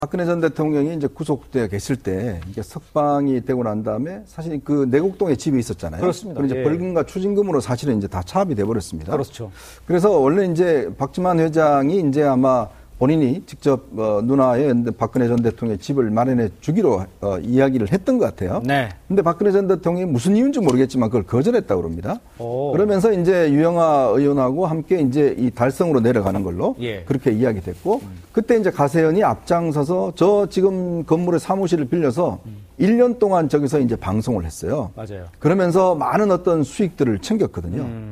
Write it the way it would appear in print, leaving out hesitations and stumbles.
박근혜 전 대통령이 이제 구속되어 계실 때 이게 석방이 되고 난 다음에 사실 그 내곡동에 집이 있었잖아요. 그렇습니다. 이제 예. 벌금과 추징금으로 사실은 이제 다 차압이 돼 버렸습니다. 그렇죠. 그래서 원래 이제 박지만 회장이 이제 아마 본인이 직접 누나의 박근혜 전 대통령의 집을 마련해 주기로 이야기를 했던 것 같아요. 네. 근데 박근혜 전 대통령이 무슨 이유인지 모르겠지만 그걸 거절했다고 그럽니다. 오. 그러면서 이제 유영아 의원하고 함께 이제 이 달성으로 내려가는 걸로 예. 그렇게 이야기됐고 그때 이제 가세현이 앞장서서 저 지금 건물의 사무실을 빌려서 1년 동안 저기서 이제 방송을 했어요. 맞아요. 그러면서 많은 어떤 수익들을 챙겼거든요.